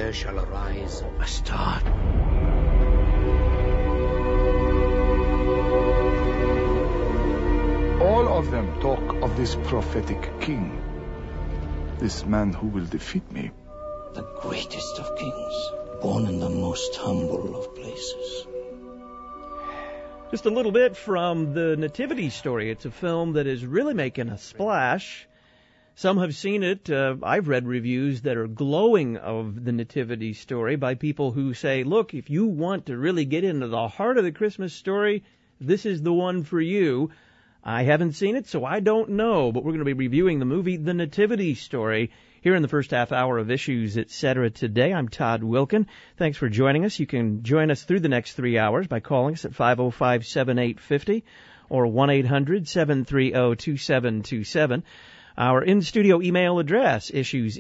there shall arise a star. All of them talk of this prophetic king, this man who will defeat me. The greatest of kings, born in the most humble of places. Just a little bit from the Nativity Story. It's a film that is really making a splash. Some have seen it. I've read reviews that are glowing of the Nativity Story by people who say, look, if you want to really get into the heart of the Christmas story, this is the one for you. I haven't seen it, so I don't know, but we're going to be reviewing the movie The Nativity Story here in the first half hour of Issues, Etc. today. I'm Todd Wilkin. Thanks for joining us. You can join us through the next 3 hours by calling us at 505-7850 or 1-800-730-2727. Our in-studio email address,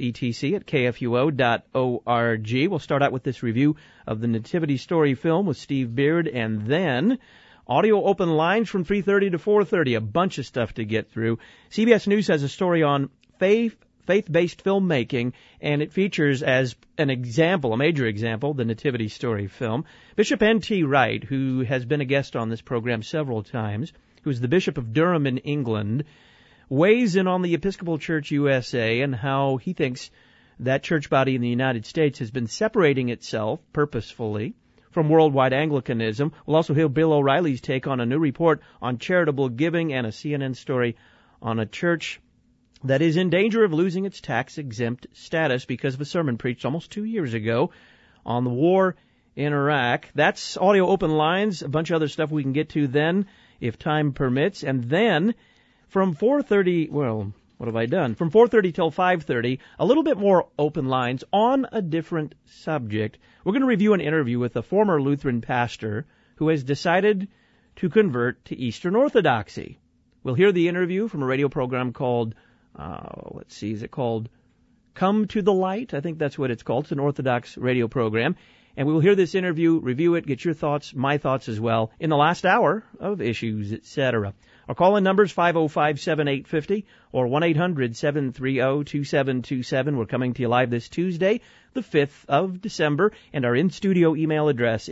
issuesetc@kfuo.org. We'll start out with this review of the Nativity Story film with Steve Beard, and then audio open lines from 3:30 to 4:30. A bunch of stuff to get through. CBS News has a story on faith-based filmmaking, and it features as an example, a major example, the Nativity Story film. Bishop N.T. Wright, who has been a guest on this program several times, who's the Bishop of Durham in England, weighs in on the Episcopal Church USA and how he thinks that church body in the United States has been separating itself purposefully from worldwide Anglicanism. We'll also hear Bill O'Reilly's take on a new report on charitable giving and a CNN story on a church that is in danger of losing its tax-exempt status because of a sermon preached almost 2 years ago on the war in Iraq. That's audio open lines, a bunch of other stuff we can get to then if time permits. And then from 4:30, well, what have I done? From 4:30 till 5:30, a little bit more open lines on a different subject. We're going to review an interview with a former Lutheran pastor who has decided to convert to Eastern Orthodoxy. We'll hear the interview from a radio program called, is it called Come to the Light? I think that's what it's called. It's an Orthodox radio program. And we will hear this interview, review it, get your thoughts, my thoughts as well, in the last hour of Issues, Etc. Our call-in number is 505-7850 or 1-800-730-2727. We're coming to you live this Tuesday, the 5th of December, and our in-studio email address,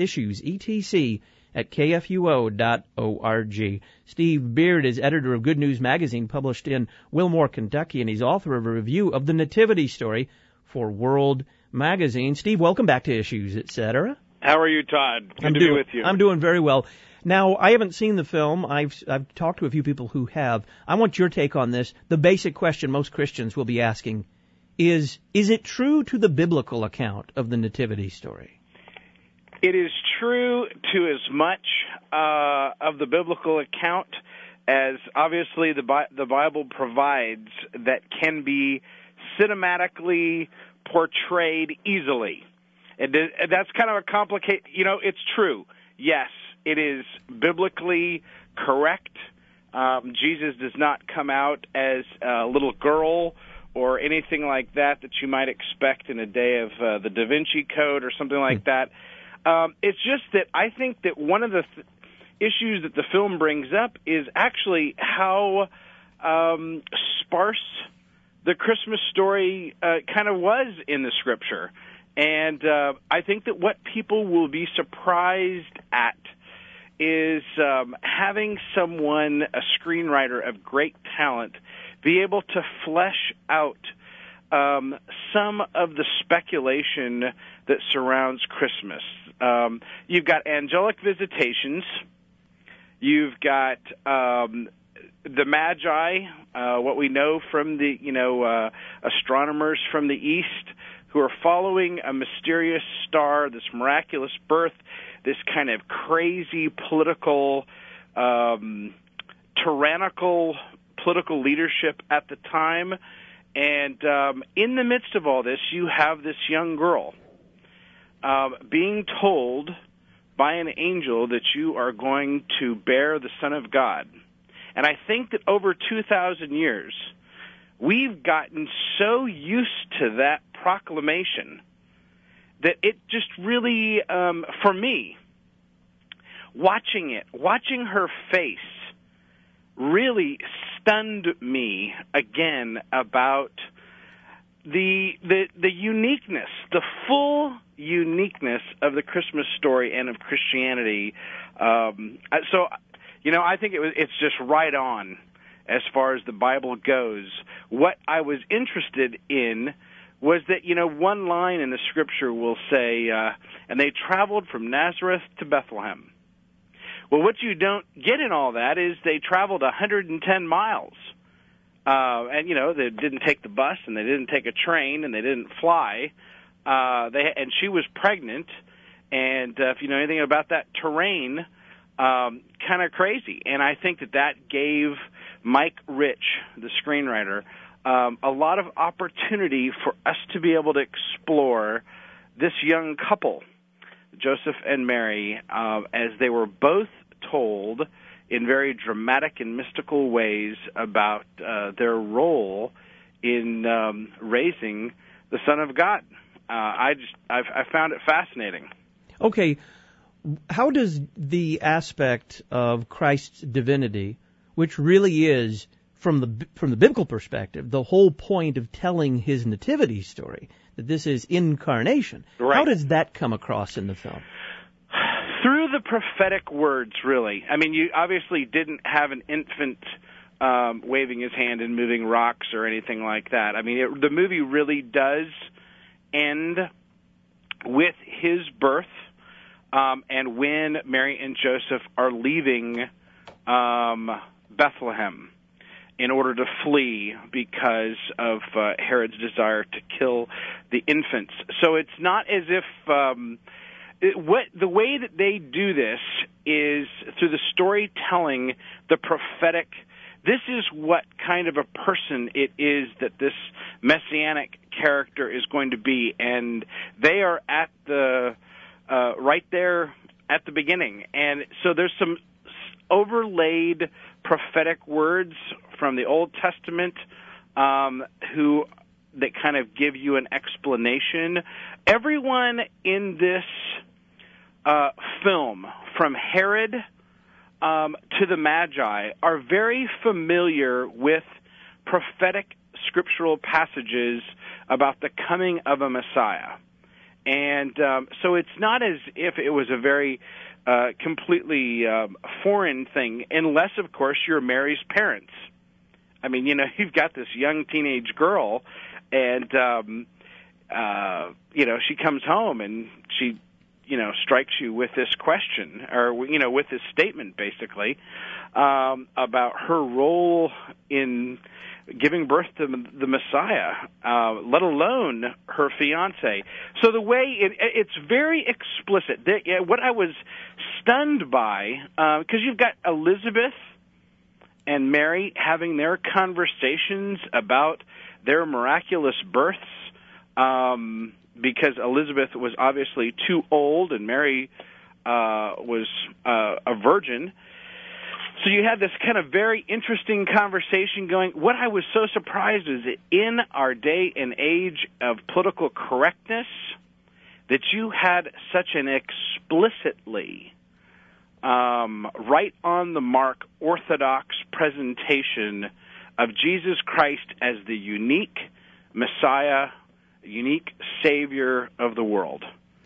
issuesetc@kfuo.org. Steve Beard is editor of Good News Magazine, published in Wilmore, Kentucky, and he's author of a review of the Nativity Story for World Magazine. Steve, welcome back to Issues, Etc. How are you, Todd? Good to be with you. I'm doing very well. Now, I haven't seen the film. I've talked to a few people who have. I want your take on this. The basic question most Christians will be asking is it true to the biblical account of the Nativity Story? It is true to as much of the biblical account as obviously the Bible provides that can be cinematically portrayed easily. And that's kind of a complicated, it's true. Yes, it is biblically correct. Jesus does not come out as a little girl or anything like that you might expect in a day of the Da Vinci Code or something like that. It's just that I think that one of the issues that the film brings up is actually how sparse the Christmas story kind of was in the Scripture. And I think that what people will be surprised at is having someone, a screenwriter of great talent, be able to flesh out some of the speculation that surrounds Christmas. You've got angelic visitations. You've got the Magi, what we know from the astronomers from the East, who are following a mysterious star, this miraculous birth, this kind of crazy political, tyrannical political leadership at the time. And in the midst of all this, you have this young girl being told by an angel that you are going to bear the Son of God. And I think that over 2,000 years, we've gotten so used to that proclamation that it just really, for me, watching her face really stunned me again about the uniqueness, the full uniqueness of the Christmas story and of Christianity. So, I think it's just right on as far as the Bible goes. What I was interested in was that, one line in the Scripture will say, and they traveled from Nazareth to Bethlehem. Well, what you don't get in all that is they traveled 110 miles. And they didn't take the bus, and they didn't take a train, and they didn't fly. And she was pregnant, and if you know anything about that terrain, kind of crazy. And I think that gave Mike Rich, the screenwriter, a lot of opportunity for us to be able to explore this young couple, Joseph and Mary, as they were both told in very dramatic and mystical ways about their role in raising the Son of God. I found it fascinating. Okay, how does the aspect of Christ's divinity, which really is from the biblical perspective, the whole point of telling his nativity story, that this is incarnation, right, how does that come across in the film? Through the prophetic words, really. I mean, you obviously didn't have an infant waving his hand and moving rocks or anything like that. I mean, the movie really does end with his birth, and when Mary and Joseph are leaving Bethlehem in order to flee because of Herod's desire to kill the infants. So it's not as if... the way that they do this is through the storytelling, the prophetic. This is what kind of a person it is that this messianic character is going to be, and they are at the right there at the beginning. And so there's some overlaid prophetic words from the Old Testament that kind of give you an explanation. Everyone in this film, from Herod to the Magi, are very familiar with prophetic scriptural passages about the coming of a Messiah. And so it's not as if it was a very completely foreign thing, unless, of course, you're Mary's parents. I mean, you've got this young teenage girl, and, she comes home and she, strikes you with this question, or, with this statement, basically, about her role in giving birth to the Messiah, let alone her fiancé. So the way it's very explicit. What I was stunned by, because you've got Elizabeth and Mary having their conversations about their miraculous births, because Elizabeth was obviously too old and Mary was a virgin. So you had this kind of very interesting conversation going. What I was so surprised is that in our day and age of political correctness, that you had such an explicitly right on the mark orthodox presentation of Jesus Christ as the unique Messiah, unique Savior of the world.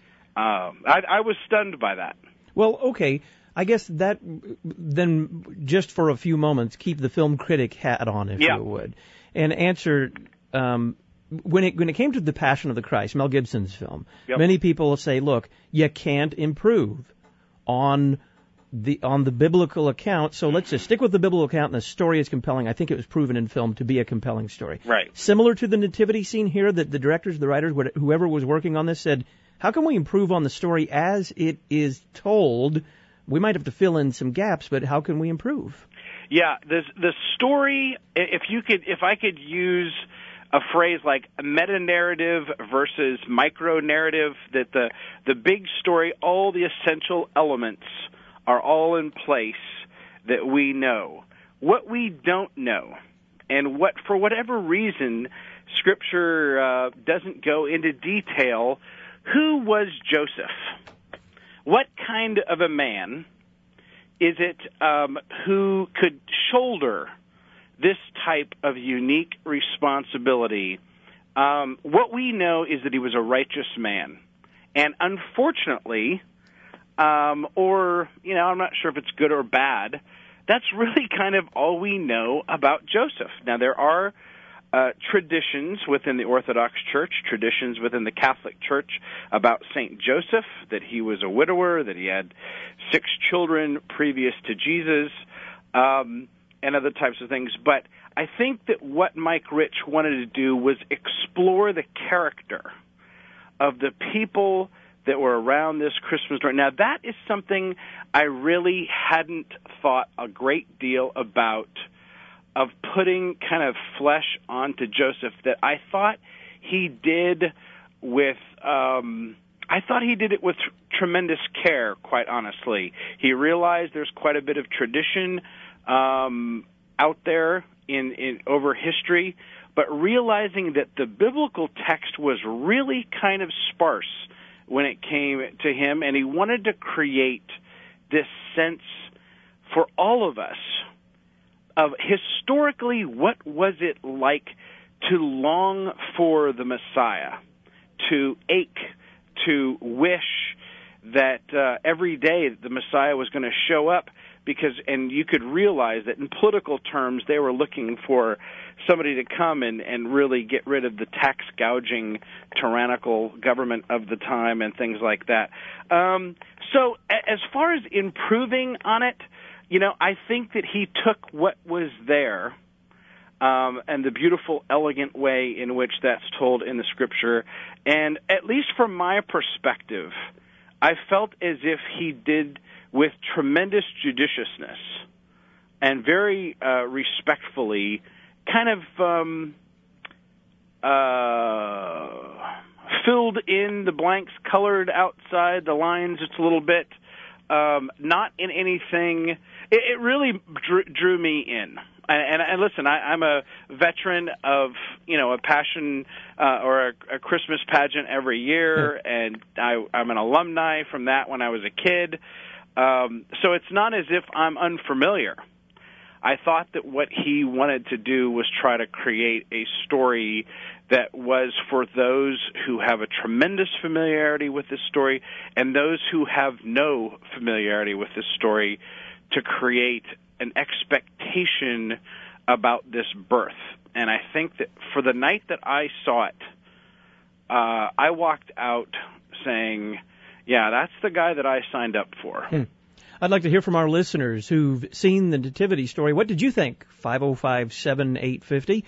I was stunned by that. Well, okay. I guess that then, just for a few moments, keep the film critic hat on, if you would, and answer when it came to The Passion of the Christ, Mel Gibson's film. Many people say, "Look, you can't improve on the biblical account, so let's just stick with the biblical account, and the story is compelling." I think it was proven in film to be a compelling story. Right. Similar to the nativity scene here, that the directors, the writers, whoever was working on this said, "How can we improve on the story as it is told? We might have to fill in some gaps, but how can we improve?" Yeah, the story, if I could use a phrase like meta-narrative versus micro-narrative, that the big story, all the essential elements are all in place that we know. What we don't know, and what, for whatever reason, Scripture doesn't go into detail, who was Joseph? What kind of a man is it who could shoulder this type of unique responsibility What we know is that he was a righteous man. And unfortunately, I'm not sure if it's good or bad, that's really kind of all we know about Joseph. Now, there are traditions within the Orthodox Church, traditions within the Catholic Church about St. Joseph, that he was a widower, that he had 6 children previous to Jesus, and other types of things. But I think that what Mike Rich wanted to do was explore the character of the people that were around this Christmas story. Now, that is something I really hadn't thought a great deal about, of putting kind of flesh onto Joseph, that I thought he did with tremendous care, quite honestly. He realized there's quite a bit of tradition out there in over history, but realizing that the biblical text was really kind of sparse when it came to him, and he wanted to create this sense for all of us of historically what was it like to long for the Messiah, to ache, to wish that every day the Messiah was going to show up, and you could realize that in political terms they were looking for somebody to come and really get rid of the tax gouging tyrannical government of the time and things like that. So as far as improving on it, I think that he took what was there and the beautiful, elegant way in which that's told in the Scripture, and at least from my perspective, I felt as if he did with tremendous judiciousness and very respectfully kind of filled in the blanks, colored outside the lines just a little bit, not in anything. It really drew me in. And listen, I'm a veteran of, a passion or a Christmas pageant every year, and I'm an alumni from that when I was a kid. So it's not as if I'm unfamiliar. I thought that what he wanted to do was try to create a story that was for those who have a tremendous familiarity with this story and those who have no familiarity with this story, to create an expectation about this birth. And I think that for the night that I saw it, I walked out saying, yeah, that's the guy that I signed up for. I'd like to hear from our listeners who've seen the Nativity Story. What did you think? 505-7850,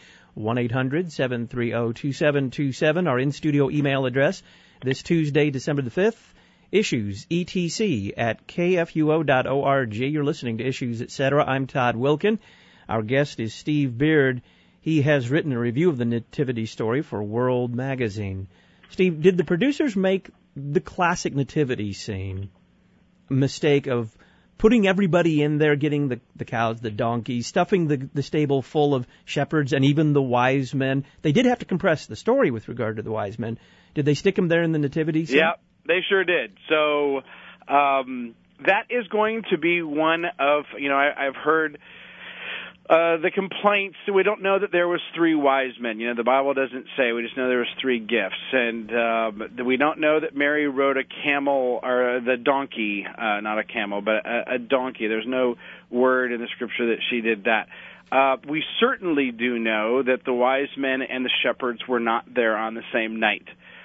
1-800-730-2727, our in-studio email address. This Tuesday, December the 5th, Issues, ETC, at kfuo.org. You're listening to Issues, Etc. I'm Todd Wilkin. Our guest is Steve Beard. He has written a review of the Nativity Story for World Magazine. Steve, did the producers make the classic nativity scene mistake of putting everybody in there, getting the cows, the donkeys, stuffing the stable full of shepherds and even the wise men? They did have to compress the story with regard to the wise men. Did they stick them there in the nativity scene? Yeah, they sure did. So that is going to be one of, I've heard the complaints. We don't know that there was 3 wise men. The Bible doesn't say. We just know there was 3 gifts. And we don't know that Mary rode a camel or the donkey, not a camel, but a donkey. There's no word in the Scripture that she did that. We certainly do know that the wise men and the shepherds were not there on the same night.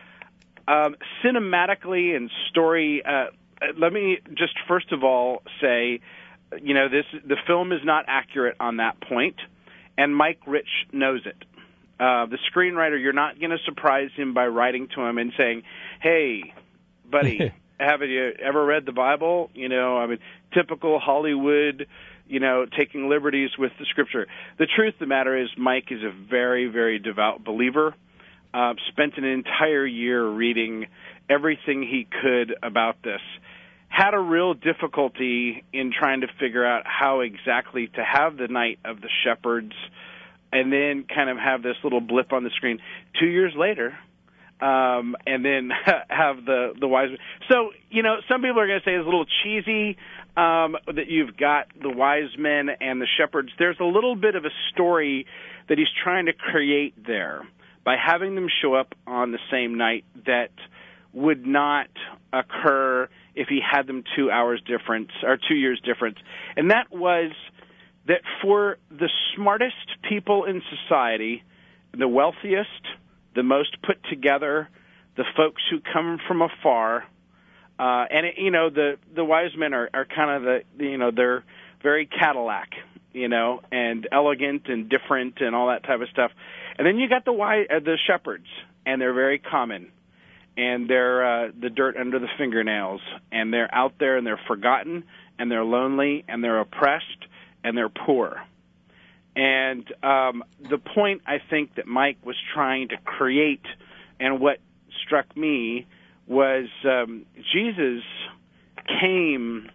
Cinematically and story, let me just first of all say, the film is not accurate on that point, and Mike Rich knows it. The screenwriter, you're not going to surprise him by writing to him and saying, "Hey, buddy, haven't you ever read the Bible?" Typical Hollywood, taking liberties with the Scripture. The truth of the matter is, Mike is a very, very devout believer. Spent an entire year reading everything he could about this. Had a real difficulty in trying to figure out how exactly to have the night of the shepherds and then kind of have this little blip on the screen 2 years later, and then have the wise men. So, some people are going to say it's a little cheesy that you've got the wise men and the shepherds. There's a little bit of a story that he's trying to create there. by having them show up on the same night that would not occur if he had them 2 hours difference or 2 years difference. And that was that for the smartest people in society, the wealthiest, the most put together, the folks who come from afar, the wise men are kind of they're very Cadillac, and elegant and different and all that type of stuff. And then you got the shepherds, and they're very common, and they're the dirt under the fingernails, and they're out there and they're forgotten, and they're lonely, and they're oppressed, and they're poor. And the point I think that Mike was trying to create, and what struck me, was Jesus came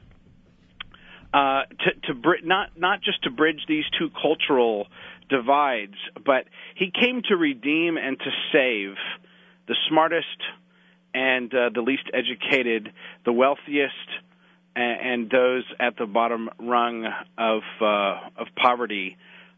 not just to bridge these two cultural divides, but he came to redeem and to save the smartest and the least educated, the wealthiest, and those at the bottom rung of poverty,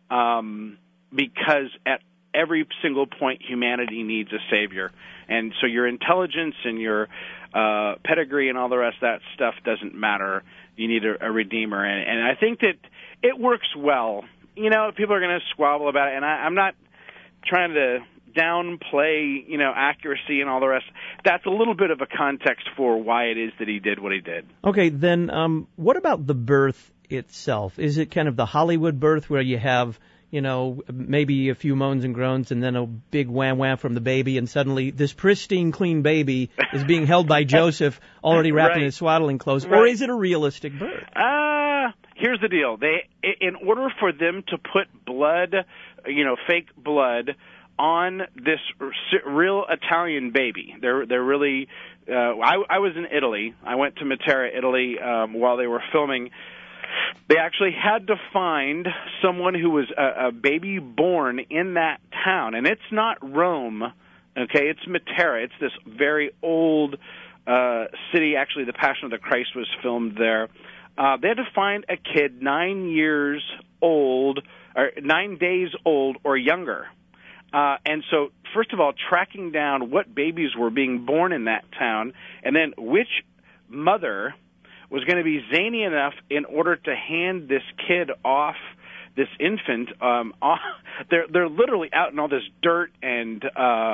because at every single point humanity needs a savior. And so your intelligence and your pedigree and all the rest of that stuff doesn't matter. You need a redeemer. And I think that it works well. People are going to squabble about it, and I'm not trying to downplay, accuracy and all the rest. That's a little bit of a context for why it is that he did what he did. Okay, then what about the birth itself? Is it kind of the Hollywood birth where you have, maybe a few moans and groans and then a big wham-wham from the baby, and suddenly this pristine, clean baby is being held by Joseph, already wrapped in his swaddling clothes? Right. Or is it a realistic birth? Here's the deal. In order for them to put blood, fake blood, on this real Italian baby, they're really. I was in Italy. I went to Matera, Italy, while they were filming. They actually had to find someone who was a baby born in that town, and it's not Rome. Okay, it's Matera. It's this very old city. Actually, The Passion of the Christ was filmed there. They had to find a kid 9 years old, or 9 days old or younger. And so, first of all, tracking down what babies were being born in that town, and then which mother was going to be zany enough in order to hand this kid off, this infant, they're literally out in all this dirt, and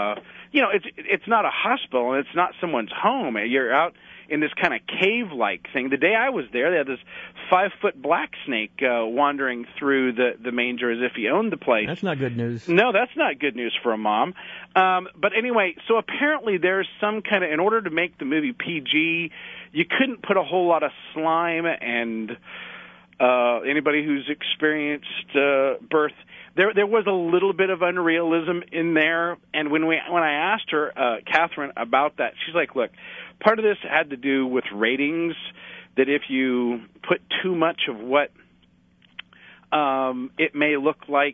it's not a hospital and it's not someone's home. You're out in this kind of cave-like thing. The day I was there, they had this 5-foot black snake wandering through the manger as if he owned the place. That's not good news. No, that's not good news for a mom. But anyway, so apparently there's some kind of, in order to make the movie PG, you couldn't put a whole lot of slime, and anybody who's experienced birth, there was a little bit of unrealism in there. And when I asked her, Catherine, about that, she's like, look, part of this had to do with ratings, that if you put too much of what it may look like,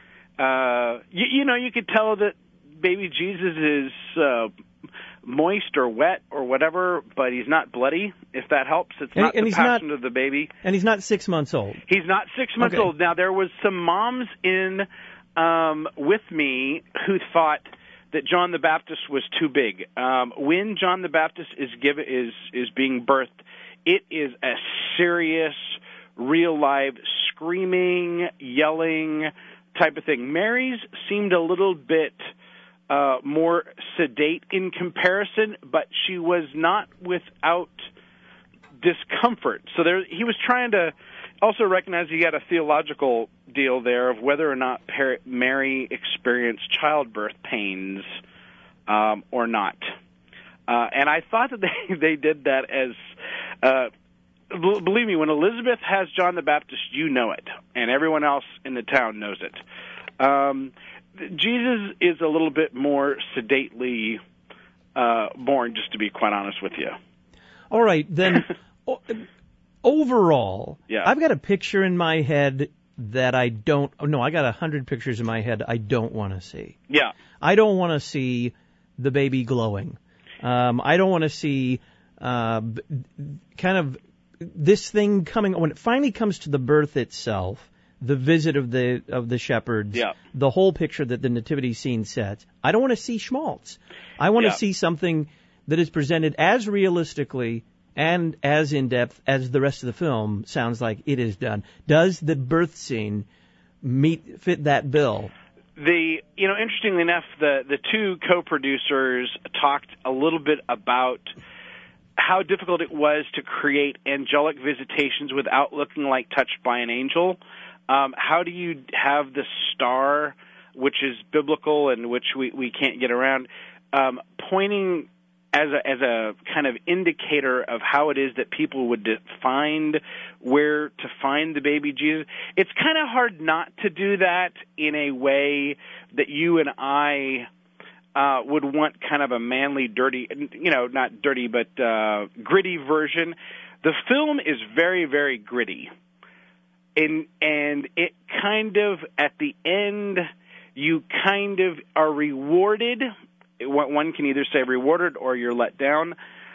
you could tell that baby Jesus is moist or wet or whatever, but he's not bloody, if that helps. It's not the passion of the baby. And he's not 6 months old. He's not 6 months old. Now, there was some moms in with me who thought that John the Baptist was too big. When John the Baptist is being birthed, it is a serious, real live, screaming, yelling type of thing. Mary's seemed a little bit more sedate in comparison, but she was not without discomfort. So he was trying to also recognize he had a theological deal there of whether or not Mary experienced childbirth pains or not. And I thought that they did that as, believe me, when Elizabeth has John the Baptist, you know it, and everyone else in the town knows it. Jesus is a little bit more sedately born, just to be quite honest with you. All right, then, overall, yeah. I've got a picture in my head that I got 100 pictures in my head I don't want to see. Yeah. I don't want to see the baby glowing. I don't want to see kind of this thing coming, when it finally comes to the birth itself, the visit of the shepherds, the whole picture that the nativity scene sets. I don't want to see schmaltz. I want to see something that is presented as realistically and as in-depth as the rest of the film sounds like it is done. Does the birth scene fit that bill? Interestingly enough, the two co-producers talked a little bit about how difficult it was to create angelic visitations without looking like touched by an angel. How do you have the star, which is biblical and which we can't get around, pointing as a kind of indicator of how it is that people would find where to find the baby Jesus? It's kind of hard not to do that in a way that you and I would want kind of a manly, dirty, not dirty, but gritty version. The film is very, very gritty. And it kind of, at the end, you kind of are rewarded. One can either say rewarded or you're let down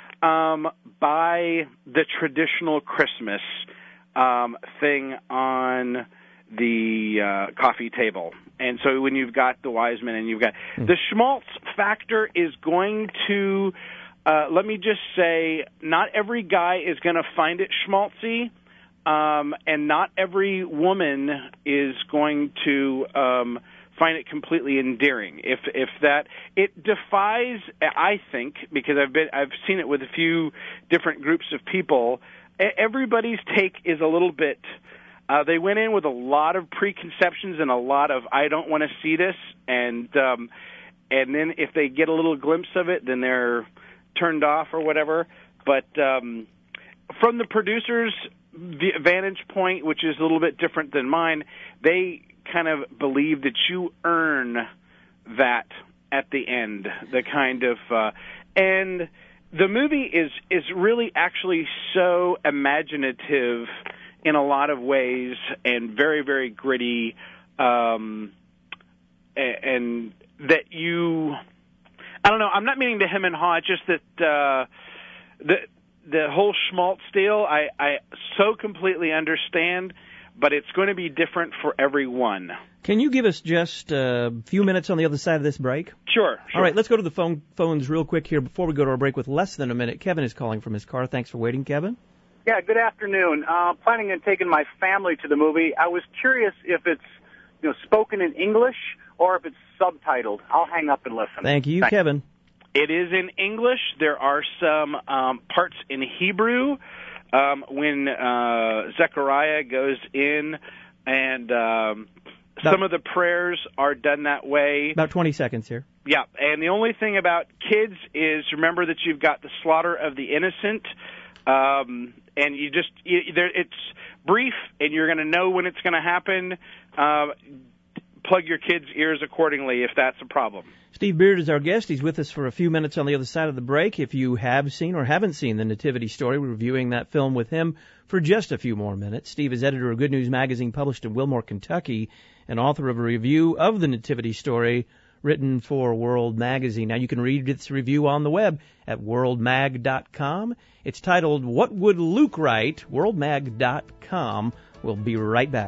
by the traditional Christmas thing on the coffee table. And so when you've got the wise men and you've got the schmaltz factor is going to, let me just say, not every guy is going to find it schmaltzy, and not every woman is going to find it completely endearing. If that, it defies, I think, because I've seen it with a few different groups of people. Everybody's take is a little bit. They went in with a lot of preconceptions and a lot of I don't want to see this, and then if they get a little glimpse of it, then they're turned off or whatever. But from the producers' vantage point, which is a little bit different than mine, they kind of believe that you earn that at the end, the kind of and the movie is really actually so imaginative in a lot of ways and very, very gritty, and that I don't know, I'm not meaning to hem and haw, just that the whole schmaltz deal, I so completely understand, but it's going to be different for everyone. Can you give us just a few minutes on the other side of this break? Sure. All right, let's go to the phones real quick here before we go to our break with less than a minute. Kevin is calling from his car. Thanks for waiting, Kevin. Yeah, good afternoon. Planning on taking my family to the movie. I was curious if it's spoken in English or if it's subtitled. I'll hang up and listen. Thank you, Thanks. Kevin. It is in English. There are some parts in Hebrew when Zechariah goes in, and some of the prayers are done that way. About 20 seconds here. Yeah, and the only thing about kids is remember that you've got the slaughter of the innocent, and it's brief, and you're going to know when it's going to happen. Plug your kids' ears accordingly if that's a problem. Steve Beard is our guest. He's with us for a few minutes on the other side of the break. If you have seen or haven't seen The Nativity Story, we're reviewing that film with him for just a few more minutes. Steve is editor of Good News Magazine, published in Wilmore, Kentucky, and author of a review of The Nativity Story written for World Magazine. Now, you can read this review on the web at worldmag.com. It's titled, What Would Luke Write? worldmag.com. We'll be right back.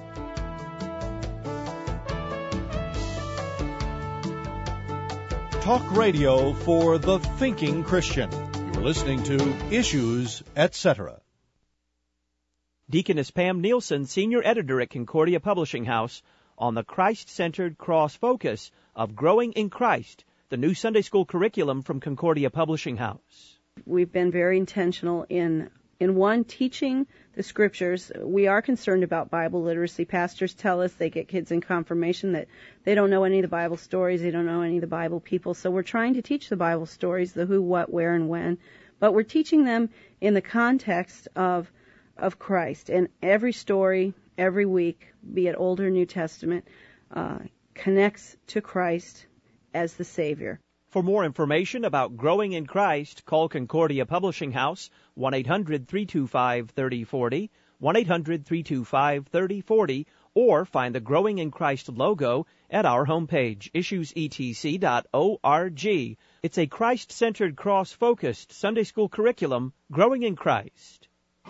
Talk radio for the thinking Christian. You're listening to Issues, Etc. Deaconess Pam Nielsen, senior editor at Concordia Publishing House, on the Christ-centered cross focus of Growing in Christ, the new Sunday school curriculum from Concordia Publishing House. We've been very intentional in teaching the scriptures. We are concerned about Bible literacy. Pastors tell us they get kids in confirmation that they don't know any of the Bible stories, they don't know any of the Bible people. So we're trying to teach the Bible stories, the who, what, where, and when. But we're teaching them in the context of Christ. And every story, every week, be it Old or New Testament, connects to Christ as the Savior. For more information about Growing in Christ, call Concordia Publishing House, 1-800-325-3040, 1-800-325-3040, or find the Growing in Christ logo at our homepage, issuesetc.org. It's a Christ-centered, cross-focused Sunday school curriculum, Growing in Christ.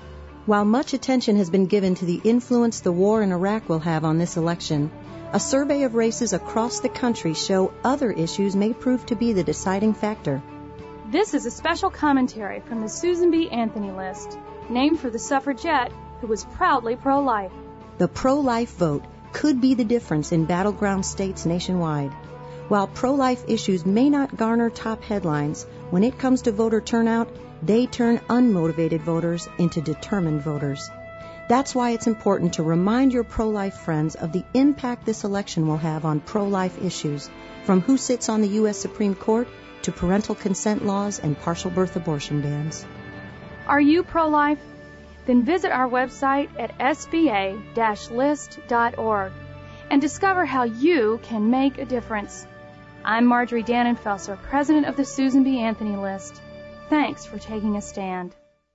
While much attention has been given to the influence the war in Iraq will have on this election, a survey of races across the country show other issues may prove to be the deciding factor. This is a special commentary from the Susan B. Anthony list, named for the suffragette who was proudly pro-life. The pro-life vote could be the difference in battleground states nationwide. While pro-life issues may not garner top headlines, when it comes to voter turnout, they turn unmotivated voters into determined voters. That's why it's important to remind your pro-life friends of the impact this election will have on pro-life issues, from who sits on the U.S. Supreme Court to parental consent laws and partial birth abortion bans. Are you pro-life? Then visit our website at sba-list.org and discover how you can make a difference. I'm Marjorie Dannenfelser, president of the Susan B. Anthony List. Thanks for taking a stand.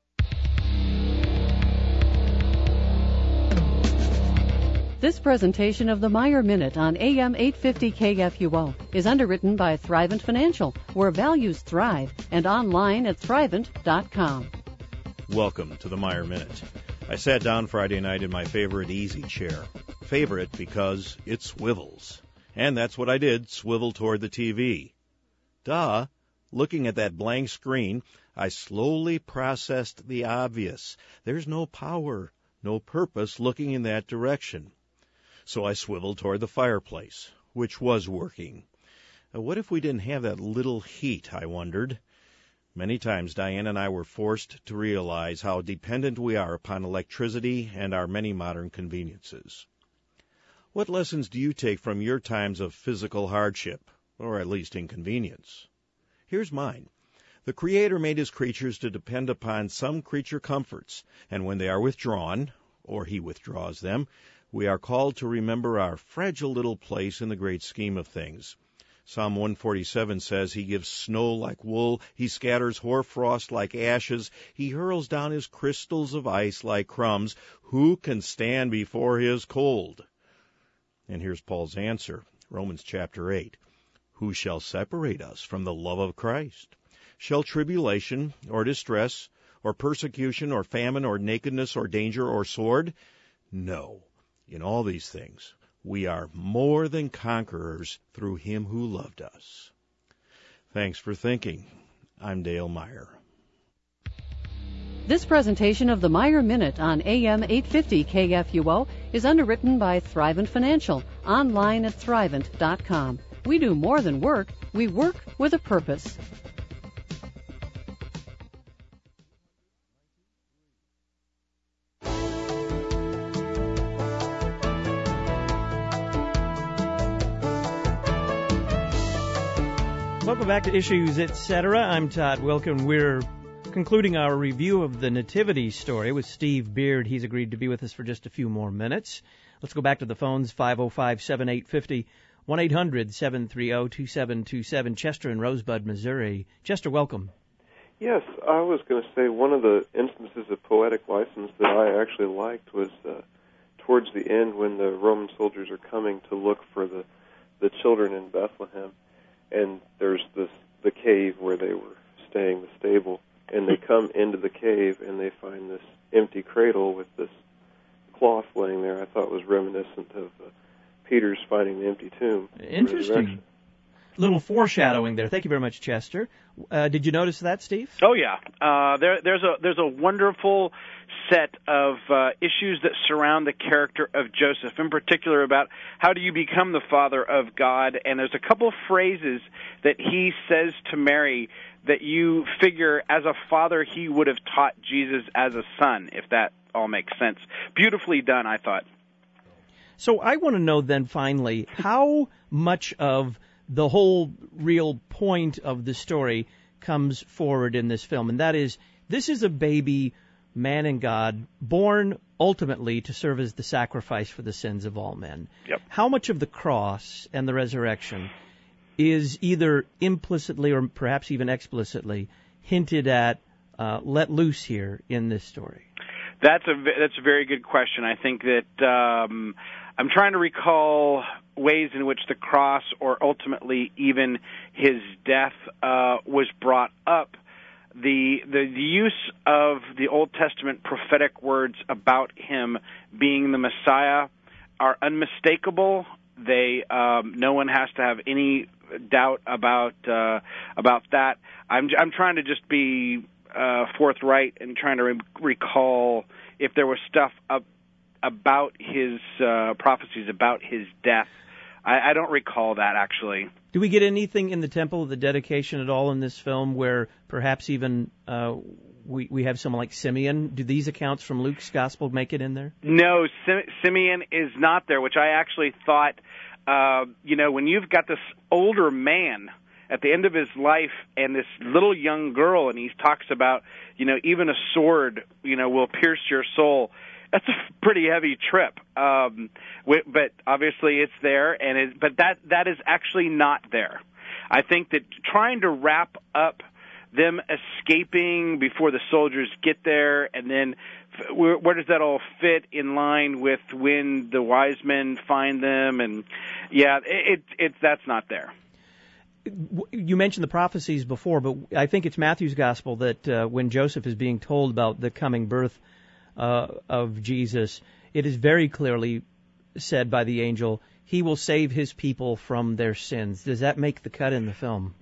This presentation of the Meyer Minute on AM 850 KFUO is underwritten by Thrivent Financial, where values thrive, and online at thrivent.com. Welcome to the Meyer Minute. I sat down Friday night in my favorite easy chair. Favorite because it swivels. And that's what I did, swivel toward the TV. Duh. Looking at that blank screen, I slowly processed the obvious. There's no power, no purpose looking in that direction. So I swiveled toward the fireplace, which was working. What if we didn't have that little heat, I wondered. Many times Diane and I were forced to realize how dependent we are upon electricity and our many modern conveniences. What lessons do you take from your times of physical hardship, or at least inconvenience? Here's mine. The Creator made His creatures to depend upon some creature comforts, and when they are withdrawn, or He withdraws them, we are called to remember our fragile little place in the great scheme of things. Psalm 147 says, He gives snow like wool, He scatters hoarfrost like ashes, He hurls down His crystals of ice like crumbs. Who can stand before His cold? And here's Paul's answer, Romans chapter 8. Who shall separate us from the love of Christ? Shall tribulation, or distress, or persecution, or famine, or nakedness, or danger, or sword? No. In all these things, we are more than conquerors through Him who loved us. Thanks for thinking. I'm Dale Meyer. This presentation of the Meyer Minute on AM 850 KFUO is underwritten by Thrivent Financial, online at thrivent.com. We do more than work. We work with a purpose. Welcome back to Issues, Etc. I'm Todd Wilken. We're concluding our review of the Nativity story with Steve Beard. He's agreed to be with us for just a few more minutes. Let's go back to the phones, 505-7850, 1-800-730-2727, Chester in Rosebud, Missouri. Chester, welcome. Yes, I was going to say one of the instances of poetic license that I actually liked was towards the end when the Roman soldiers are coming to look for the children in Bethlehem, and there's the cave where they were staying, the stable, and they come into the cave and they find this empty cradle with this cloth laying there. I thought was reminiscent of Peter's finding the empty tomb. Interesting. Little foreshadowing there. Thank you very much, Chester. Did you notice that, Steve? Oh yeah. There's a wonderful set of issues that surround the character of Joseph, in particular about how do you become the father of God. And there's a couple of phrases that he says to Mary that you figure as a father he would have taught Jesus as a son, if that all makes sense. Beautifully done, I thought. So I want to know then finally, how much of the whole real point of the story comes forward in this film, and that is, this is a baby man and God born ultimately to serve as the sacrifice for the sins of all men. Yep. How much of the cross and the resurrection is either implicitly or perhaps even explicitly hinted at, let loose here in this story? That's a very good question. I think that I'm trying to recall ways in which the cross or ultimately even his death was brought up the use of the Old Testament prophetic words about him being the Messiah are unmistakable. They no one has to have any doubt about that. I'm trying to just be forthright and trying to recall if there was stuff about his prophecies about his death. I don't recall that, actually. Do we get anything in the Temple of the Dedication at all in this film where perhaps even we have someone like Simeon? Do these accounts from Luke's Gospel make it in there? No, Simeon is not there, which I actually thought, when you've got this older man at the end of his life and this little young girl, and he talks about, even a sword, will pierce your soul. That's a pretty heavy trip, but obviously it's there, but that is actually not there. I think that trying to wrap up them escaping before the soldiers get there, and then where does that all fit in line with when the wise men find them? And that's not there. You mentioned the prophecies before, but I think it's Matthew's Gospel that when Joseph is being told about the coming birth of Jesus, it is very clearly said by the angel, he will save his people from their sins. Does that make the cut in the film?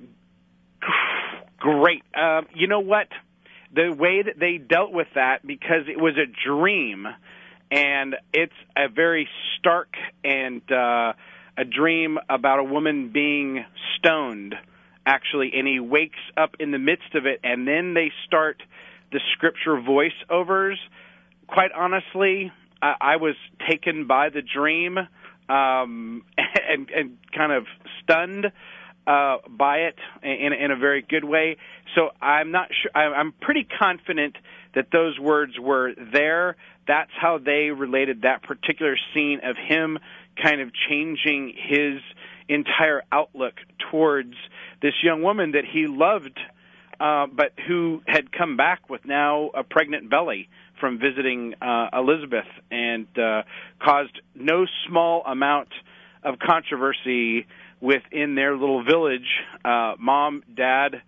Great. You know what? The way that they dealt with that, because it was a dream, and it's a very stark and a dream about a woman being stoned, actually, and he wakes up in the midst of it, and then they start the scripture voiceovers. Quite honestly, I was taken by the dream and kind of stunned by it in a very good way. So I'm not sure. I'm pretty confident that those words were there. That's how they related that particular scene of him kind of changing his entire outlook towards this young woman that he loved, but who had come back with now a pregnant belly from visiting Elizabeth, and caused no small amount of controversy within their little village. Mom, Dad,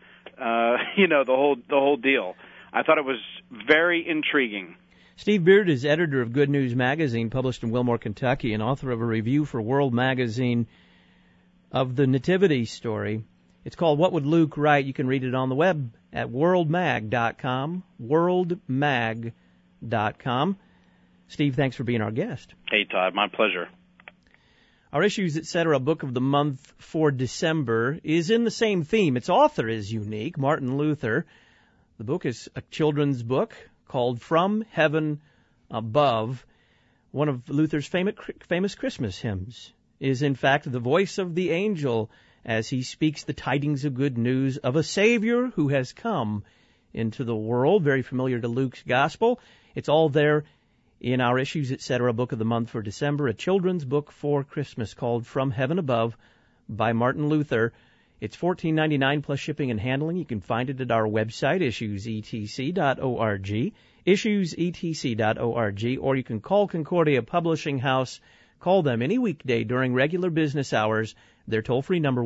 the whole deal. I thought it was very intriguing. Steve Beard is editor of Good News Magazine, published in Wilmore, Kentucky, and author of a review for World Magazine of the Nativity Story. It's called What Would Luke Write? You can read it on the web at worldmag.com, worldmag.com. Steve, thanks for being our guest. Hey, Todd, my pleasure. Our Issues, Etc. book of the month for December is in the same theme. Its author is unique, Martin Luther. The book is a children's book called From Heaven Above. One of Luther's famous Christmas hymns is, in fact, the voice of the angel as he speaks the tidings of good news of a Savior who has come into the world. Very familiar to Luke's Gospel. It's all there in our Issues, Etc. book of the month for December, a children's book for Christmas called From Heaven Above by Martin Luther. It's $14.99 plus shipping and handling. You can find it at our website, issuesetc.org, issuesetc.org, or you can call Concordia Publishing House. Call them any weekday during regular business hours. Their toll-free number,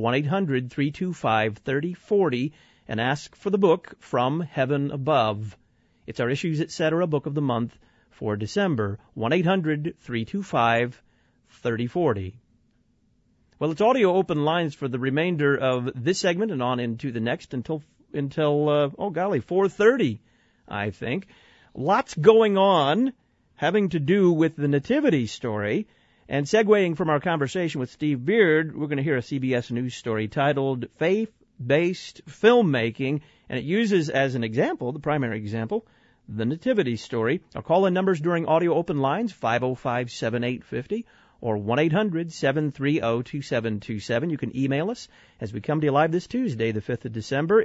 1-800-325-3040, and ask for the book From Heaven Above. It's our Issues, Etc. book of the month for December, 1-800-325-3040. Well, it's audio open lines for the remainder of this segment and on into the next until 4:30, I think. Lots going on having to do with the Nativity Story. And segueing from our conversation with Steve Beard, we're going to hear a CBS News story titled Faith-Based Filmmaking, and it uses as an example, the primary example, the Nativity Story. Our call-in numbers during audio open lines, 505-7850 or 1-800-730-2727. You can email us as we come to you live this Tuesday, the 5th of December,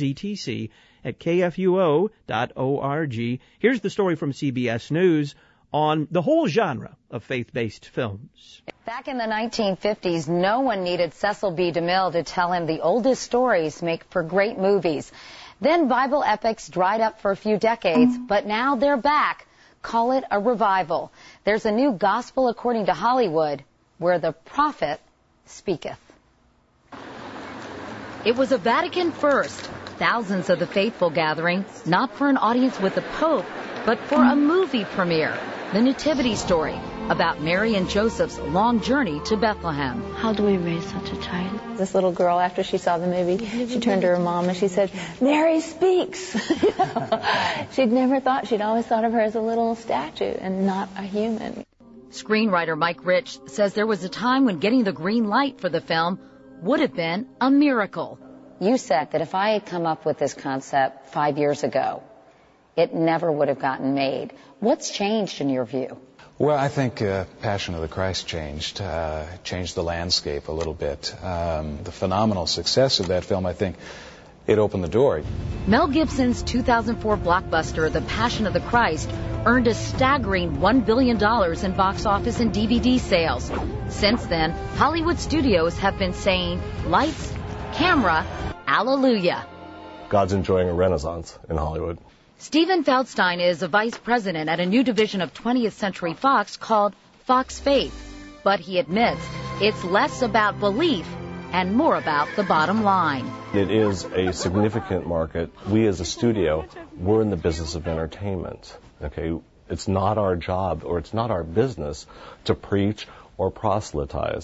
issuesetc@kfuo.org. Here's the story from CBS News on the whole genre of faith-based films. Back in the 1950s, no one needed Cecil B. DeMille to tell him the oldest stories make for great movies. Then Bible epics dried up for a few decades, but now they're back. Call it a revival. There's a new Gospel according to Hollywood, where the prophet speaketh. It was a Vatican first. thousands of the faithful gathering, not for an audience with the Pope, but for a movie premiere, The Nativity Story, about Mary and Joseph's long journey to Bethlehem. How do we raise such a child? This little girl, after she saw the movie, she turned to her mom and she said, Mary speaks. She'd never thought, she'd always thought of her as a little statue and not a human. Screenwriter Mike Rich says there was a time when getting the green light for the film would have been a miracle. You said that if I had come up with this concept 5 years ago, it never would have gotten made. What's changed in your view? Well, I think Passion of the Christ changed the landscape a little bit. The phenomenal success of that film, I think, it opened the door. Mel Gibson's 2004 blockbuster, The Passion of the Christ, earned a staggering $1 billion in box office and DVD sales. Since then, Hollywood studios have been saying, lights, camera, hallelujah. God's enjoying a renaissance in Hollywood. Stephen Feldstein is a vice president at a new division of 20th Century Fox called Fox Faith. But he admits it's less about belief and more about the bottom line. It is a significant market. We as a studio, we're in the business of entertainment. Okay, it's not our job or it's not our business to preach or proselytize.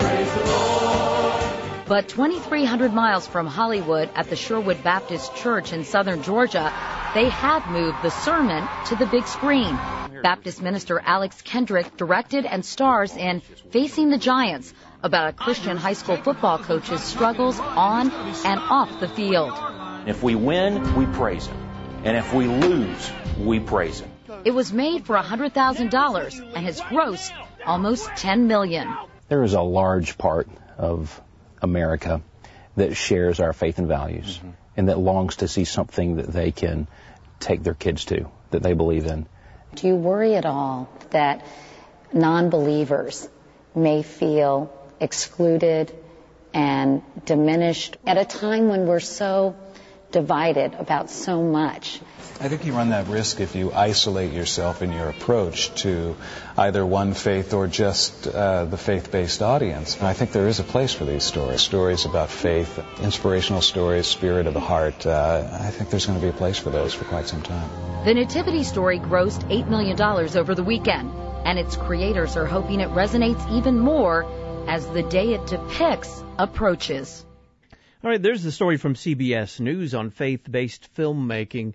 But 2,300 miles from Hollywood at the Sherwood Baptist Church in southern Georgia, they have moved the sermon to the big screen. Baptist minister Alex Kendrick directed and stars in Facing the Giants, about a Christian high school football coach's struggles on and off the field. If we win, we praise him. And if we lose, we praise him. It was made for $100,000 and has grossed almost $10 million. There is a large part of America that shares our faith and values and that longs to see something that they can take their kids to, that they believe in. Do you worry at all that non-believers may feel excluded and diminished at a time when we're so divided about so much? I think you run that risk if you isolate yourself in your approach to either one faith or just the faith-based audience. And I think there is a place for these stories about faith, inspirational stories, spirit of the heart. I think there's going to be a place for those for quite some time. The Nativity Story grossed $8 million over the weekend, and its creators are hoping it resonates even more as the day it depicts approaches. All right, there's the story from CBS News on faith-based filmmaking.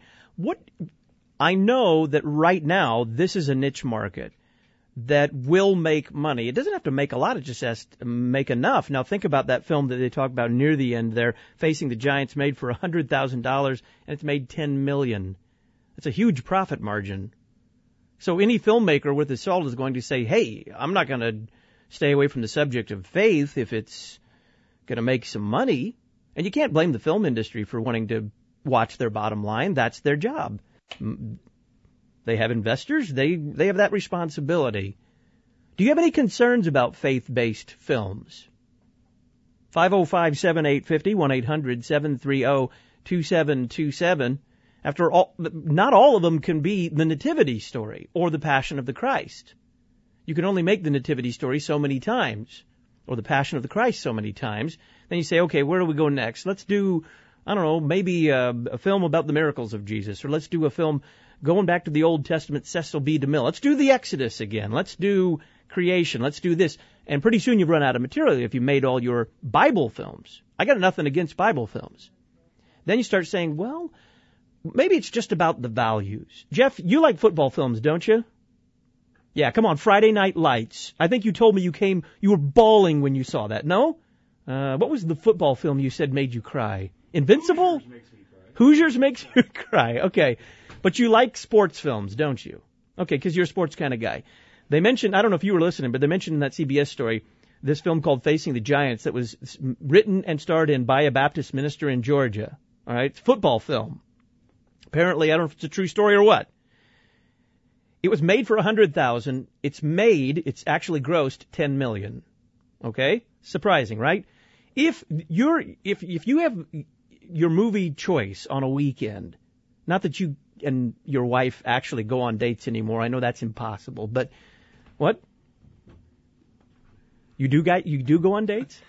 I know that right now this is a niche market that will make money. It doesn't have to make a lot, it just has to make enough. Now think about that film that they talk about near the end there, Facing the Giants, made for $100,000 and it's made $10 million. That's a huge profit margin. So any filmmaker with a soul is going to say, hey, I'm not going to stay away from the subject of faith if it's going to make some money. And you can't blame the film industry for wanting to watch their bottom line. That's their job. They have investors. They have that responsibility. Do you have any concerns about faith-based films? 505-7850, 1-800-730-2727. After all, not all of them can be the Nativity Story or the Passion of the Christ. You can only make the Nativity Story so many times, or the Passion of the Christ so many times. Then you say, okay, where do we go next? Let's do, I don't know, maybe a film about the miracles of Jesus, or let's do a film going back to the Old Testament, Cecil B. DeMille. Let's do the Exodus again. Let's do creation. Let's do this. And pretty soon you've run out of material if you made all your Bible films. I got nothing against Bible films. Then you start saying, well, maybe it's just about the values. Jeff, you like football films, don't you? Yeah, come on, Friday Night Lights. I think you told me you were bawling when you saw that. No? What was the football film you said made you cry? Invincible? Hoosiers makes you cry. Okay. But you like sports films, don't you? Okay, because you're a sports kind of guy. They mentioned, I don't know if you were listening, but they mentioned in that CBS story this film called Facing the Giants that was written and starred in by a Baptist minister in Georgia. All right? It's a football film. Apparently, I don't know if it's a true story or what. It was made for $100,000. It's actually grossed $10 million. Okay? Surprising, right? If you have your movie choice on a weekend, not that you and your wife actually go on dates anymore. I know that's impossible, but what? You do go on dates?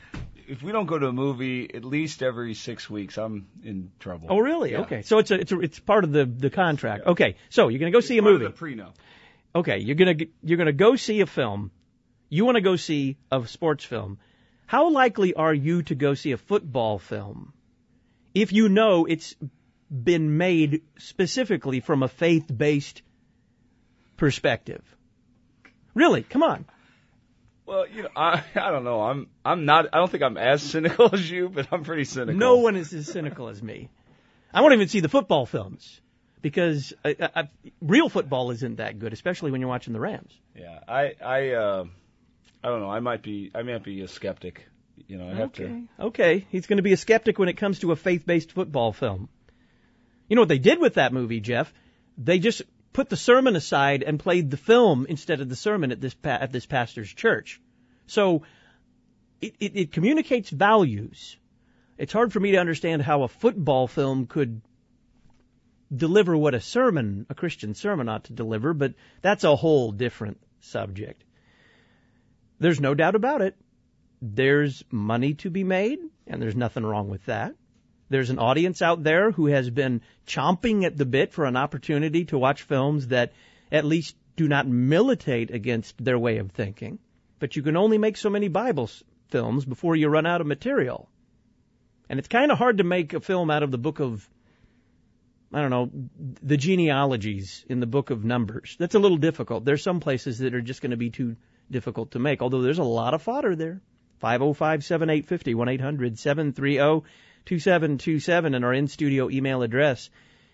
if we don't go to a movie at least every 6 weeks, I'm in trouble. Oh, really? Yeah. Okay. So it's part of the contract. Yeah. Okay. So you're going to go see a movie. Part of the prenup. Okay. You're going to go see a film. You want to go see a sports film. How likely are you to go see a football film if you know it's been made specifically from a faith-based perspective? Really? Come on. Well, I don't know. I'm not. I don't think I'm as cynical as you, but I'm pretty cynical. No one is as cynical as me. I won't even see the football films because real football isn't that good, especially when you're watching the Rams. Yeah, I don't know. I might be a skeptic. I have to. Okay, he's going to be a skeptic when it comes to a faith-based football film. You know what they did with that movie, Jeff? They just put the sermon aside and played the film instead of the sermon at this pastor's church. So it communicates values. It's hard for me to understand how a football film could deliver what a Christian sermon ought to deliver, but that's a whole different subject. There's no doubt about it. There's money to be made, and there's nothing wrong with that. There's an audience out there who has been chomping at the bit for an opportunity to watch films that at least do not militate against their way of thinking. But you can only make so many Bible films before you run out of material. And it's kind of hard to make a film out of the book of, the genealogies in the book of Numbers. That's a little difficult. There's some places that are just going to be too difficult to make, although there's a lot of fodder there. 505-7850, 1-800-730-2727, and our in-studio email address,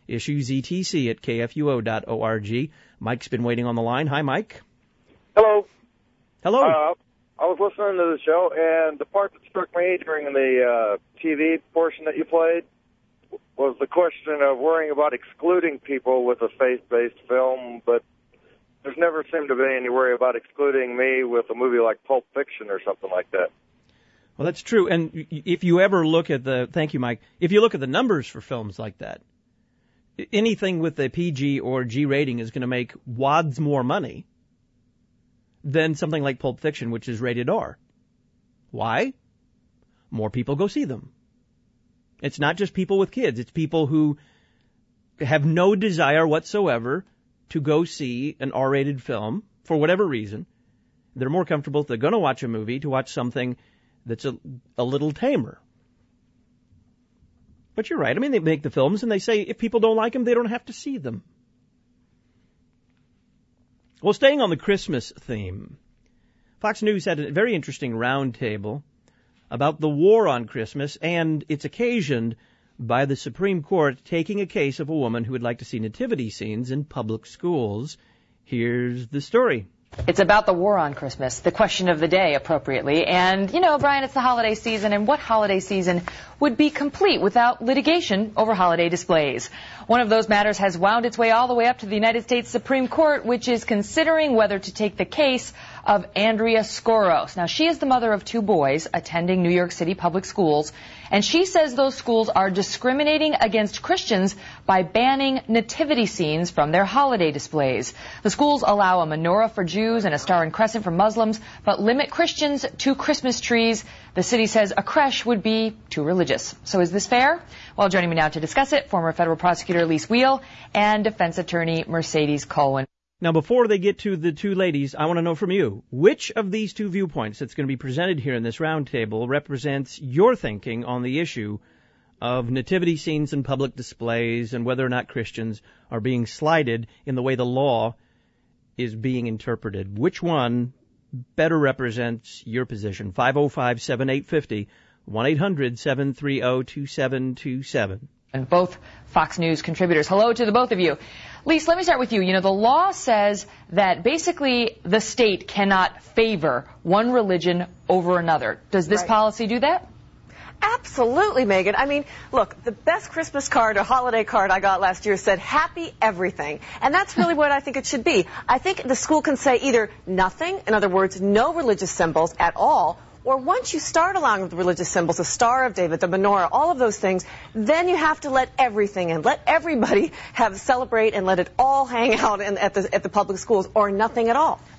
issuesetc@kfuo.org. Mike's been waiting on the line. Hi, Mike. Hello. Hello. I was listening to the show, and the part that struck me during the TV portion that you played was the question of worrying about excluding people with a faith-based film, but there's never seemed to be any worry about excluding me with a movie like Pulp Fiction or something like that. Well, that's true. And if you ever look at thank you, Mike, if you look at the numbers for films like that, anything with a PG or G rating is going to make wads more money than something like Pulp Fiction, which is rated R. Why? More people go see them. It's not just people with kids. It's people who have no desire whatsoever to go see an R-rated film for whatever reason. They're more comfortable if they're going to watch a movie to watch something that's a little tamer. But you're right. I mean, they make the films and they say if people don't like them, they don't have to see them. Well, staying on the Christmas theme, Fox News had a very interesting roundtable about the war on Christmas, and it's occasioned by the Supreme Court taking a case of a woman who would like to see nativity scenes in public schools. Here's the story. It's about the war on Christmas, the question of the day, appropriately. And, Brian, it's the holiday season, and what holiday season would be complete without litigation over holiday displays? One of those matters has wound its way all the way up to the United States Supreme Court, which is considering whether to take the case of Andrea Skoros. Now, she is the mother of two boys attending New York City public schools, and she says those schools are discriminating against Christians by banning nativity scenes from their holiday displays. The schools allow a menorah for Jews and a star and crescent for Muslims, but limit Christians to Christmas trees. The city says a creche would be too religious. So is this fair? Well, joining me now to discuss it, former federal prosecutor Lise Wheel and defense attorney Mercedes Colwin. Now, before they get to the two ladies, I want to know from you, which of these two viewpoints that's going to be presented here in this roundtable represents your thinking on the issue of nativity scenes and public displays and whether or not Christians are being slighted in the way the law is being interpreted? Which one better represents your position? 505-7850, 1-800-730-2727. And both Fox News contributors. Hello to the both of you. Lise, let me start with you. The law says that basically the state cannot favor one religion over another. Does this policy do that? Absolutely, Megan. I mean, look, the best Christmas card or holiday card I got last year said happy everything. And that's really what I think it should be. I think the school can say either nothing, in other words, no religious symbols at all, or once you start allowing the religious symbols, the Star of David, the menorah, all of those things, then you have to let everything in. Let everybody celebrate and let it all hang out at the public schools, or nothing at all.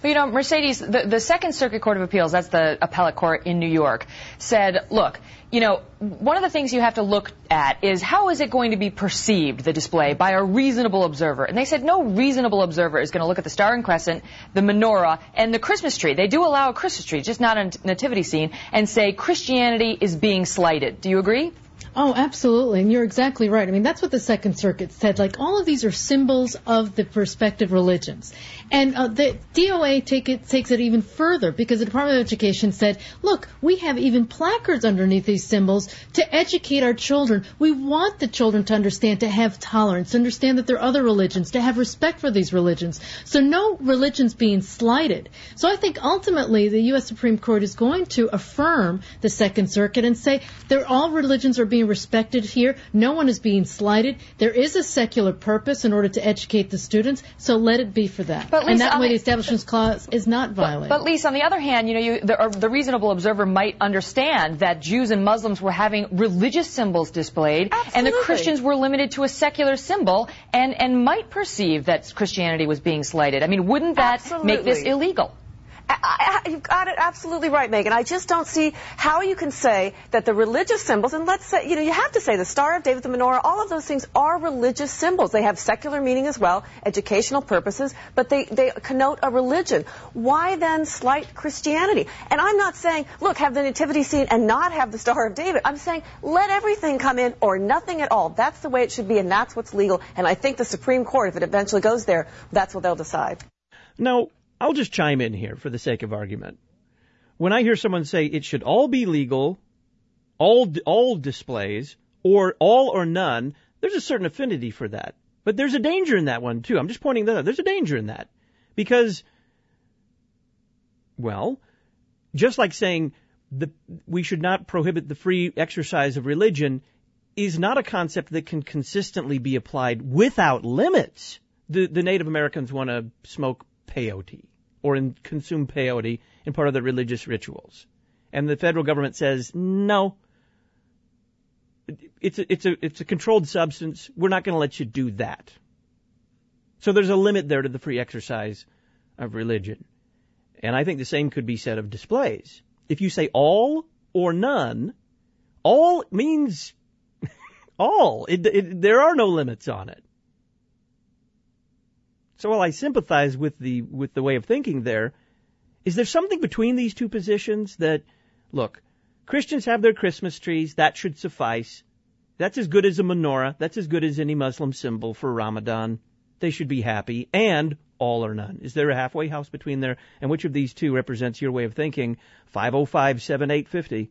Well, Mercedes, the Second Circuit Court of Appeals, that's the appellate court in New York, said, look, one of the things you have to look at is how is it going to be perceived, the display, by a reasonable observer? And they said no reasonable observer is going to look at the Star and Crescent, the menorah, and the Christmas tree. They do allow a Christmas tree, just not a nativity scene, and say Christianity is being slighted. Do you agree? Oh, absolutely. And you're exactly right. I mean, that's what the Second Circuit said. Like, all of these are symbols of the respective religions. And the DOA takes it even further, because the Department of Education said, look, we have even placards underneath these symbols to educate our children. We want the children to understand, to have tolerance, to understand that there are other religions, to have respect for these religions. So no religion's being slighted. So I think ultimately the U.S. Supreme Court is going to affirm the Second Circuit and say all religions are being respected here. No one is being slighted. There is a secular purpose in order to educate the students, so let it be for that. But Lisa, and that way the Establishment Clause is not violated. But Lisa, on the other hand, the reasonable observer might understand that Jews and Muslims were having religious symbols displayed, Absolutely. and the Christians were limited to a secular symbol, and might perceive that Christianity was being slighted. I mean, wouldn't that Absolutely. make this illegal? You've got it absolutely right, Megan. I just don't see how you can say that the religious symbols, and let's say, you have to say the Star of David, the menorah, all of those things are religious symbols. They have secular meaning as well, educational purposes, but they connote a religion. Why then slight Christianity? And I'm not saying, look, have the nativity scene and not have the Star of David. I'm saying let everything come in or nothing at all. That's the way it should be, and that's what's legal. And I think the Supreme Court, if it eventually goes there, that's what they'll decide. Now, I'll just chime in here for the sake of argument. When I hear someone say it should all be legal, all displays, or all or none, there's a certain affinity for that. But there's a danger in that one, too. I'm just pointing that out. There's a danger in that. Because, well, just like saying we should not prohibit the free exercise of religion is not a concept that can consistently be applied without limits. The Native Americans want to smoke peyote or consume peyote in part of their religious rituals. And the federal government says, no, it's a controlled substance. We're not going to let you do that. So there's a limit there to the free exercise of religion. And I think the same could be said of displays. If you say all or none, all means all. There are no limits on it. So while I sympathize with the way of thinking there, is there something between these two positions that, look, Christians have their Christmas trees, that should suffice. That's as good as a menorah. That's as good as any Muslim symbol for Ramadan. They should be happy. And all or none. Is there a halfway house between there? And which of these two represents your way of thinking? 505-7850,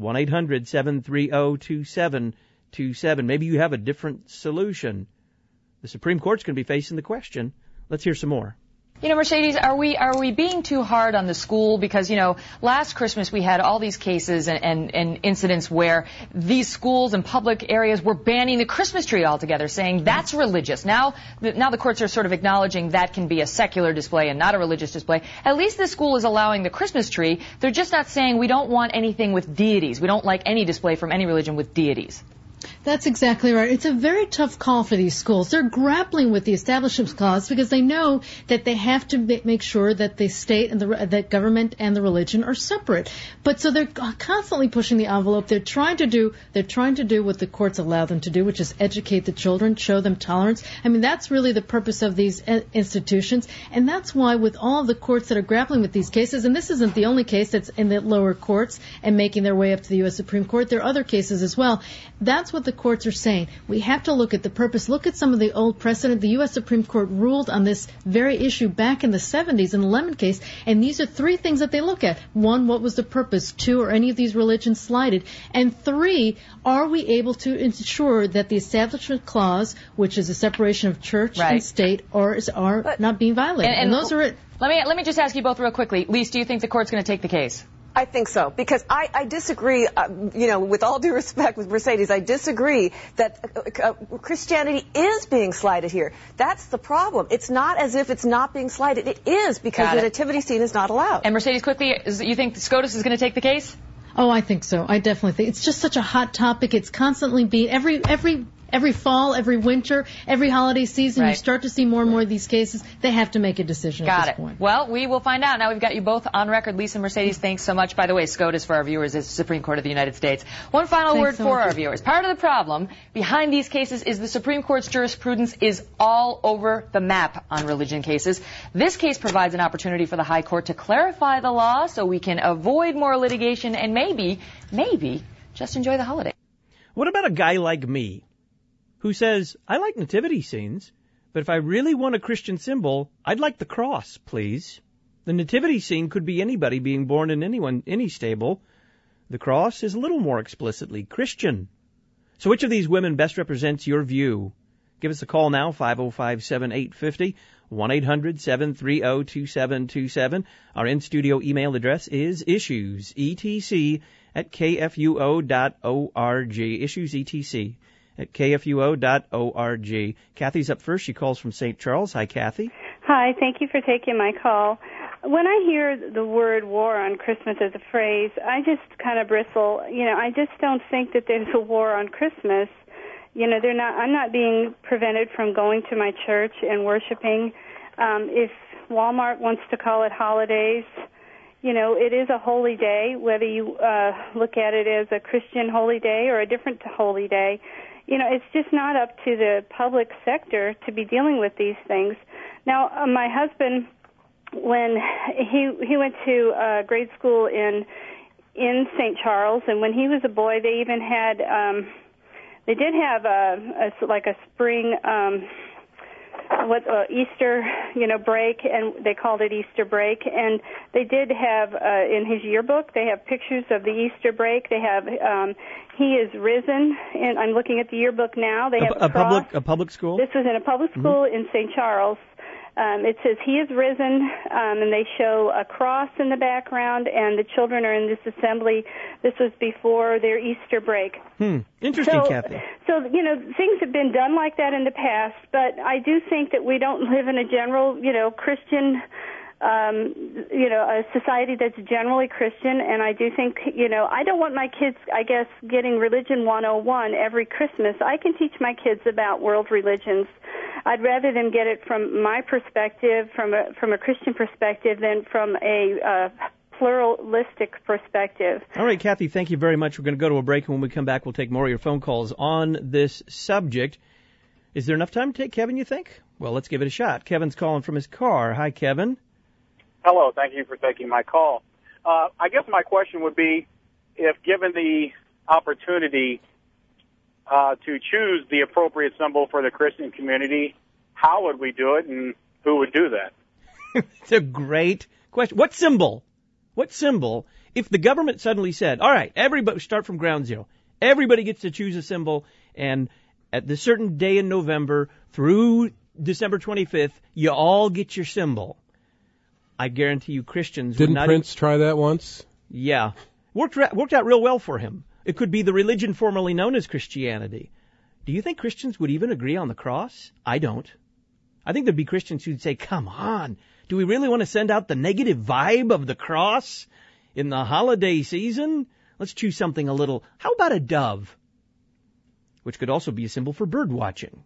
1-800-730-2727. Maybe you have a different solution. The Supreme Court's going to be facing the question. Let's hear some more. Mercedes, are we being too hard on the school? Because, last Christmas we had all these cases and incidents where these schools and public areas were banning the Christmas tree altogether, saying that's religious. Now the courts are sort of acknowledging that can be a secular display and not a religious display. At least the school is allowing the Christmas tree. They're just not saying we don't want anything with deities. We don't like any display from any religion with deities. That's exactly right. It's a very tough call for these schools. They're grappling with the Establishment Clause because they know that they have to make sure that the state and that government and the religion are separate. But so they're constantly pushing the envelope. They're trying to do what the courts allow them to do, which is educate the children, show them tolerance. I mean, that's really the purpose of these institutions, and that's why with all of the courts that are grappling with these cases, and this isn't the only case that's in the lower courts and making their way up to the U.S. Supreme Court. There are other cases as well. That's what the courts are saying. We have to look at the purpose. Look at some of the old precedent. The U.S. Supreme Court ruled on this very issue back in the 70s in the Lemon case, and these are three things that they look at. One, what was the purpose? Two, are any of these religions slighted? And three, are we able to ensure that the Establishment Clause, which is a separation of church and state, are not being violated? And those are it. Let me just ask you both real quickly. Lise, do you think the court's going to take the case? I think so, because I disagree, with all due respect with Mercedes, I disagree that Christianity is being slighted here. That's the problem. It's not as if it's not being slighted. It is, because the nativity scene is not allowed. And Mercedes, quickly, you think SCOTUS is going to take the case? Oh, I think so. I definitely think it's just such a hot topic. It's constantly being every Every fall, every winter, every holiday season, you start to see more and more of these cases. They have to make a decision at this point. Well, we will find out. Now we've got you both on record. Lisa, Mercedes, thanks so much. By the way, SCOTUS for our viewers is the Supreme Court of the United States. One final word for our viewers. Part of the problem behind these cases is the Supreme Court's jurisprudence is all over the map on religion cases. This case provides an opportunity for the High Court to clarify the law so we can avoid more litigation and maybe just enjoy the holiday. What about a guy like me who says, I like nativity scenes, but if I really want a Christian symbol, I'd like the cross, please. The nativity scene could be anybody being born in any stable. The cross is a little more explicitly Christian. So which of these women best represents your view? Give us a call now, 505-7850, 1-800-730-2727. Our in-studio email address is issuesetc@kfuo.org. issuesetc@kfuo.org. Kathy's up first. She calls from St. Charles. Hi, Kathy. Hi, thank you for taking my call. When I hear the word war on Christmas as a phrase, I just kind of bristle. I just don't think that there's a war on Christmas. I'm not being prevented from going to my church and worshiping. If Walmart wants to call it holidays, it is a holy day, whether you look at it as a Christian holy day or a different holy day. It's just not up to the public sector to be dealing with these things. Now, my husband, when he went to grade school in St. Charles, and when he was a boy, they even had they did have a spring Easter break, and they called it Easter break, and they did have in his yearbook they have pictures of the Easter break. They have he is risen, and I'm looking at the yearbook now. They have a public school. This was in a public school in St. Charles. It says he is risen, and they show a cross in the background, and the children are in this assembly. This was before their Easter break. Interesting, Kathy. So, things have been done like that in the past, but I do think that we don't live in a general, Christian, a society that's generally Christian, and I do think, I don't want my kids, I guess, getting Religion 101 every Christmas. I can teach my kids about world religions. I'd rather them get it from my perspective, from a Christian perspective, than from a pluralistic perspective. All right, Kathy, thank you very much. We're going to go to a break, and when we come back, we'll take more of your phone calls on this subject. Is there enough time to take Kevin, you think? Well, let's give it a shot. Kevin's calling from his car. Hi, Kevin. Hello, thank you for taking my call. I guess my question would be, if given the opportunity to choose the appropriate symbol for the Christian community, how would we do it, and who would do that? It's a great question. What symbol? What symbol, if the government suddenly said, all right, everybody start from ground zero, everybody gets to choose a symbol, and at this certain day in November through December 25th, you all get your symbol. I guarantee you Christians would not... Didn't Prince try that once? Yeah. Worked out real well for him. It could be the religion formerly known as Christianity. Do you think Christians would even agree on the cross? I don't. I think there'd be Christians who'd say, come on, do we really want to send out the negative vibe of the cross in the holiday season? Let's choose something a little... How about a dove? Which could also be a symbol for bird watching.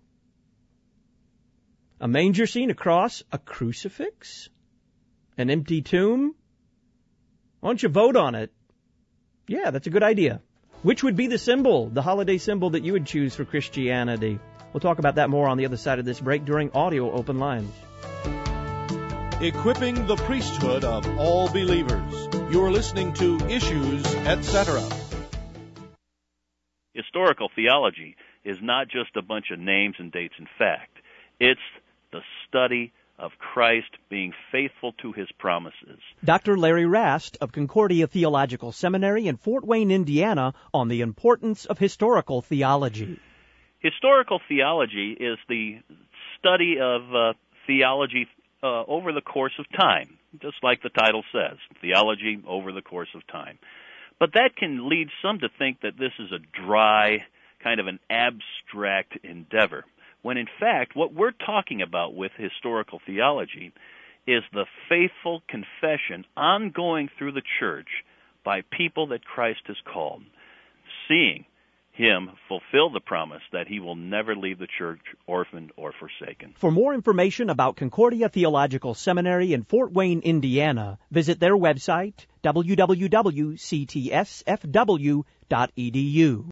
A manger scene, a cross, a crucifix, an empty tomb. Why don't you vote on it? Yeah, that's a good idea. Which would be the symbol, the holiday symbol that you would choose for Christianity? We'll talk about that more on the other side of this break during Audio Open Lines. Equipping the priesthood of all believers. You're listening to Issues, Etc. Historical theology is not just a bunch of names and dates and fact. It's the study of Christ being faithful to his promises. Dr. Larry Rast of Concordia Theological Seminary in Fort Wayne, Indiana, on the importance of historical theology. Historical theology is the study of theology over the course of time, just like the title says, theology over the course of time. But that can lead some to think that this is a dry, kind of an abstract endeavor, when in fact what we're talking about with historical theology is the faithful confession ongoing through the church by people that Christ has called, seeing him fulfill the promise that he will never leave the church orphaned or forsaken. For more information about Concordia Theological Seminary in Fort Wayne, Indiana, visit their website, www.ctsfw.edu.